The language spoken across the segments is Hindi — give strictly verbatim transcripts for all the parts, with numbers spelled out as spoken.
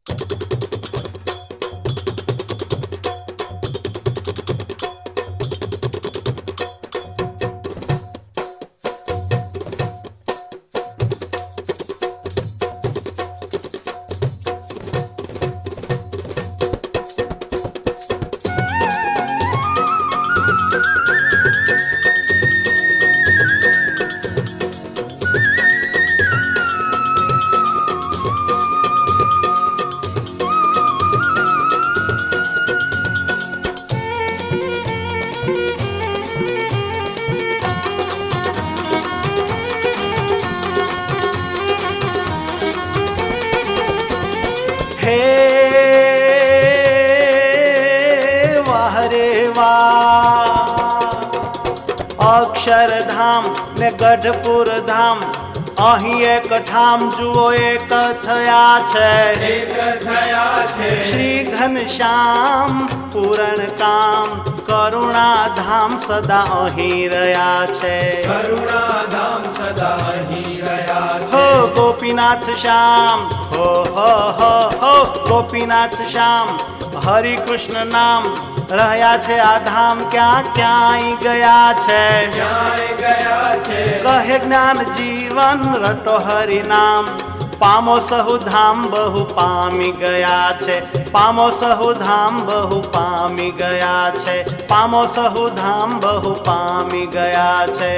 અક્ષરધામ ને ગઢપુર ધામ અહીં એક ઠામ જુઓ એક થયા છે એક થયા છે શ્રી ઘનશ્યામ પૂરણ કામ કરુણાધામ સદા અહીં રહ્યા છે કરુણાધામ સદા અહીં રહ્યા હો છે ગોપીનાથ શ્યામ હો હો હો હો ગોપીનાથ શ્યામ હરિ કૃષ્ણ નામ રહ્યા છે આ ધામ ક્યાં ક્યાંય ગયા છે ક્યાંય ગયા છે કહે જ્ઞાન જીવન રટો હરિ નામ પામો સહુ ધામ બહુ પામી ગયા છે પામો સહુ ધામ બહુ પામી ગયા છે પામો સહુ ધામ બહુ પામી ગયા છે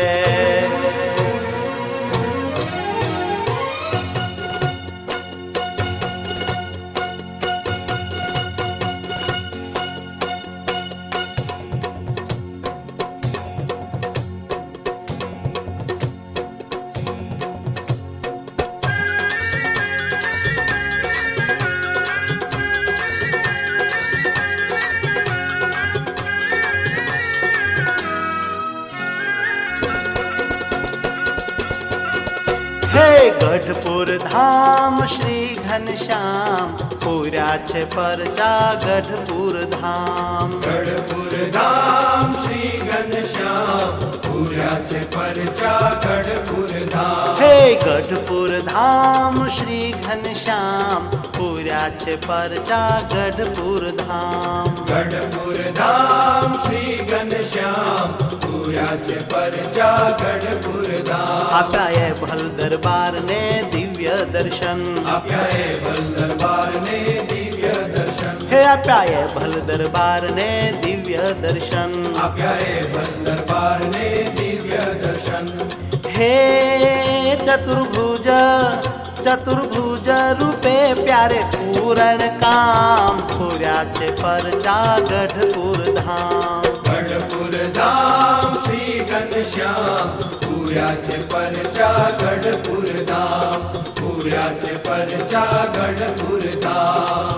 ગઢપુર ધામ શ્રી ઘનશ્યામ પૂર્યા છે પરચા ગઢપુર ધામ ગઢપુર ધામ શ્રી ઘનશ્યામ પૂર્યા છે પરચા ગઢપુર ધામ હે ગઢપુર ધામ શ્રી ઘનશ્યામ પૂર્યા છે પરચા ગઢપુર ધામ ગઢપુર ધામ શ્રી ઘનશ્યામ પૂર્યા છે પરચા ગઢપુર ધામ આપ્યા એ ભલ દરબાર ને દિવ્ય દર્શન આપ્યા એ ભલ દરબાર ને દિવ્ય દર્શન હે આપ્યા એ ભલ દરબાર ને દિવ્ય દર્શન આપ્યા એ ભલ દરબાર ને દિવ્ય દર્શન હે ચતુર્ભુજ ચતુર્ભુજ રૂપે પ્યારે પૂરણ કામ પૂર્યા છે પરચા ગઢપુર ધામ ગઢપુર ધામ શ્રી ઘનશ્યામ પૂર્યા છે પરચા ગઢપુર ધામ પૂર્યા છે પરચા ગઢપુર ધામ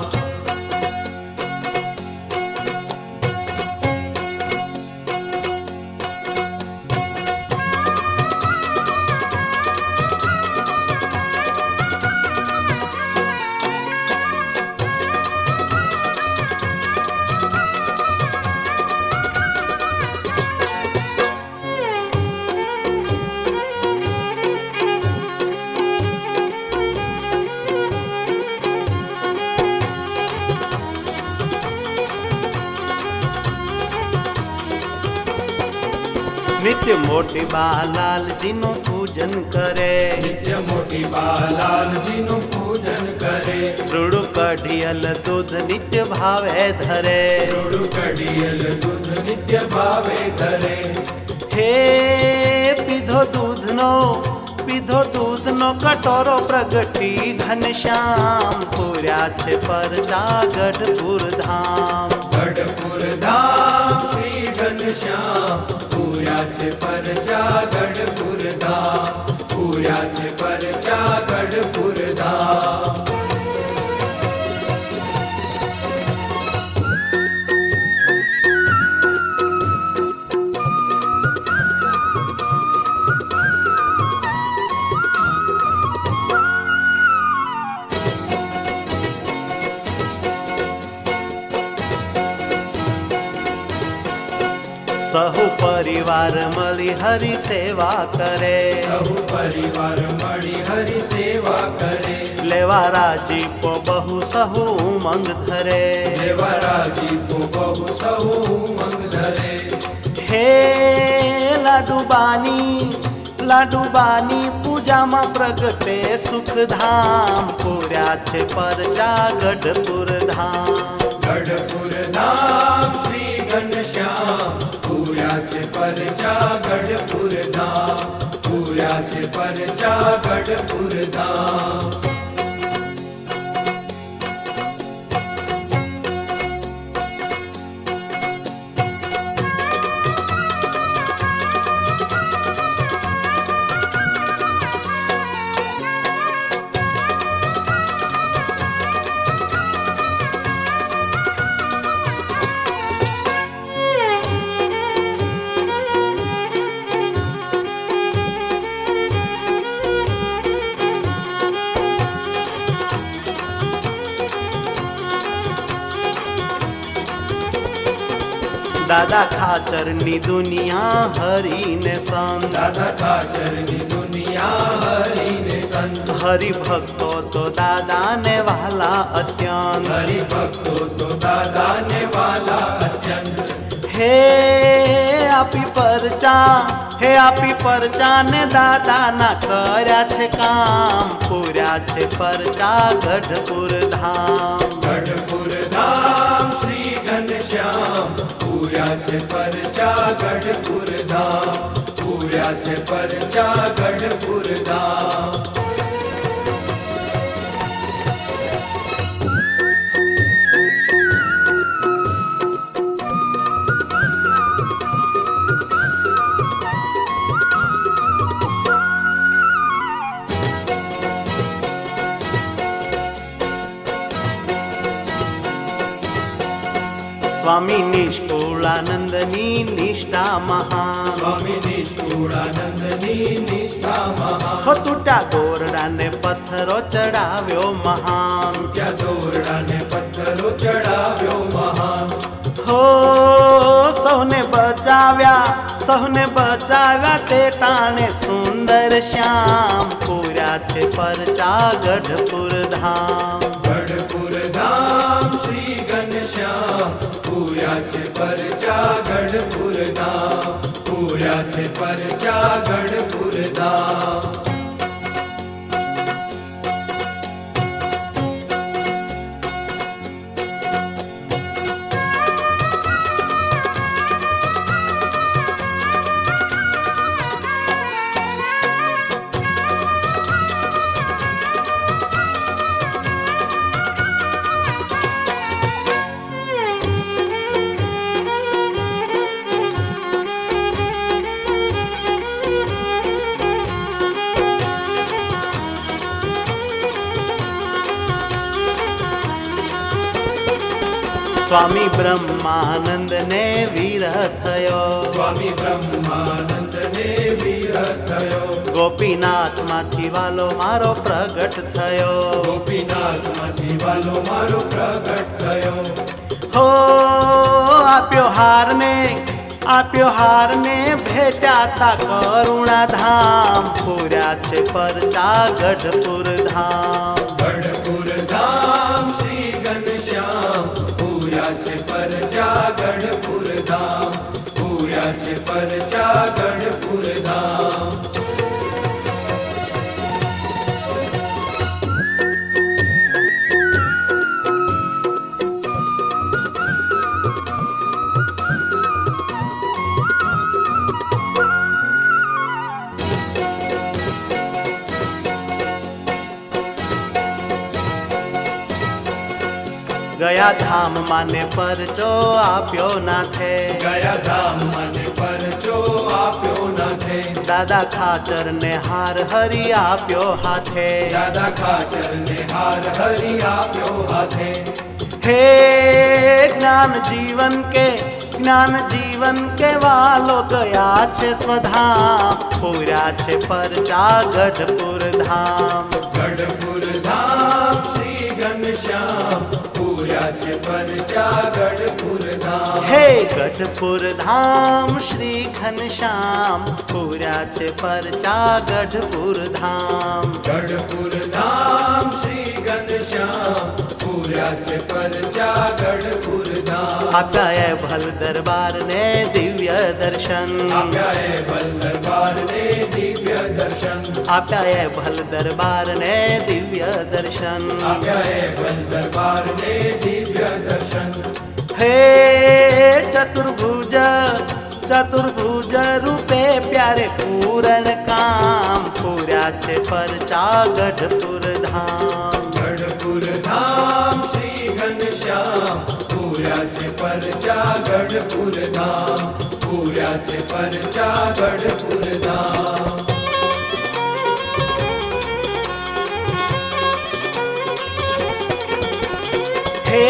નિત્ય મોટી બાલાલજીનું પૂજન કરે નિત્ય મોટી બાલાલજીનું પૂજન કરે રૂડુ કઢિયલ દૂધ નિત્ય ભાવે ધરે રૂડુ કઢિયલ દૂધ નિત્ય ભાવે ધરે હે પીધો દૂધનો પીધો દૂધનો કટોરો પ્રગટી ઘનશ્યામ પૂર્યા છે પરચા ગઢપુર ધામ ગઢપુર ધામ શ્રી ઘનશ્યામ પૂર્યા છે પરચા ગઢપુર ધામ પૂર્યા છે પરચા ગઢપુર ધામ सहु परिवार मળી हरि सेवा करे सहु परिवार मળી हरि सेवा करे लेवा राजीपो बहु सहु उमंग धरे लेवा राजीपो बहु सहु उमंग धरे हे लाडूबानी लाडूबानी पूजा में प्रगटे सुखधाम पूर्या छे परचा गढ़पुर धाम गढ़पुर धाम श्री घनश्याम पूर्या छे परचा गढ़पुर धाम पूर्या छे परचा गढ़पुर धाम दादा खाचर नी दुनिया हरि ने संग दादा खाचर नी दुनिया हरि ने संग हरि भक्तो तो दादा ने वाला अत्यंत हरि भक्तो तो दादा ने वाला अत्यंत हे आपी परचा हे आपी परचा ने दादा ना कर्या छे काम पूर्या छे परचा गढ़पुर धाम गढ़पुर धाम श्री घनश्याम पूर्या छे परचा गढ़पुर धाम पूर्या छे परचा गढ़पुर धाम स्वामी निष्कुलानंदनी निष्ठा महान स्वामी निष्कुलानंदनी निष्ठा महान हो टूटा दोरड़ा ने पत्थरो चढ़ाव्यो महान क्या दोरड़ा ने पत्थरो चढ़ाव्यो महान हो सौने बचाव्या सौने बचाव्या ते टाणे सुंदर श्याम पूर्या छे परचा गढ़पुर धाम गढ़पुर धाम श्री घनश्याम पूर्या छे परचा गढ़पुर धाम पूर्या छे परचा गढ़पुर धाम स्वामी ब्रह्मानंद ने वीर थयो स्वामी ब्रह्मानंद ने वीर थयो गोपीनाथ माथी वालो मारो प्रगट थयो गोपीनाथ माथी वालो मारो प्रगट थयो हो आप्यो हार ने आप्यो हार ने भेटा ता करुणा धाम पूर्या छे परचा गढ़पुर धाम गढ़पुर धाम श्री घनश्याम पूर्या छे परचा गढ़पुर धाम पूर्या छे परचा गढ़पुर धाम गया धाम माने परचो आप्यो नाथे गया धाम माने परचो आप्यो नाथे दादा खाचर ने हार हरि आप्यो हाथे दादा खाचर ने हार हरि आप्यो हाथे हे ज्ञान जीवन के ज्ञान जीवन के वालो गया छे स्वधाम पूर्या छे परचा गढ़पुर धाम गढ़पुर धाम श्री घनश्याम घनश्याम पुराचे परचा गढपुर धाम हे गढपुर धाम श्री घनश्याम पुराचे परचा गढपुर धाम गढपुर धाम श्री घनश्याम पुराचे परचा गढपुर धाम आप्याय भल दरबार ने दिव्य दर्शन आप्याय भल दरबार ने दिव्य दर्शन आप्याय भल दरबार ने दिव्य दर्शन आप्याय भल दरबार ने दिव्य दर्शन हे चतुर्भुज चतुर्भुज रूपे प्यारे पूरन काम पुराचे परचा गढपुर धाम गढपुर धाम श्री घनश्याम पुराचे परचा गढपुर धाम पुराचे परचा गढपुर धाम हे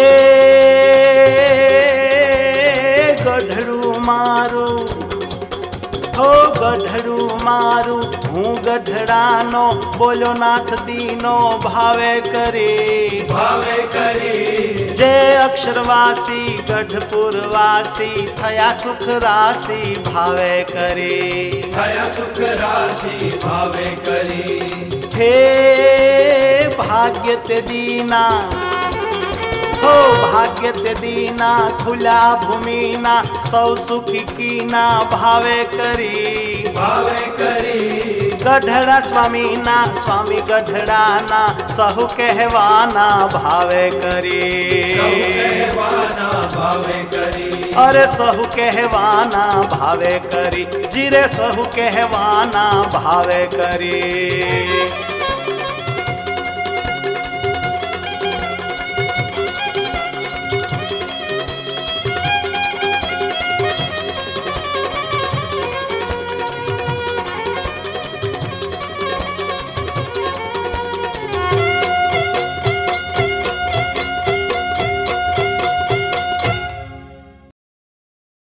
गढ़ड़ू मारू हो गढ़ड़ू मारू हूँ गढ़ड़ानो बोलो नाथ दीनो भावे करे भावे करी जय अक्षरवासी गढ़पुरवासी थया सुख राशि भावे करे थया सुख राशि भावे करी हे भाग्य ते दीना हो भाग्य ते दीना खुला भूमिना सौ सुखी कीना भावे करी भावे करी गढ़ड़ा स्वामी ना स्वामी गढ़ड़ाना सहु कहवाना भावे करी कहवाना भावे करी अरे सहु कहवाना भावे करी जिरे सहु कहवाना भावे करी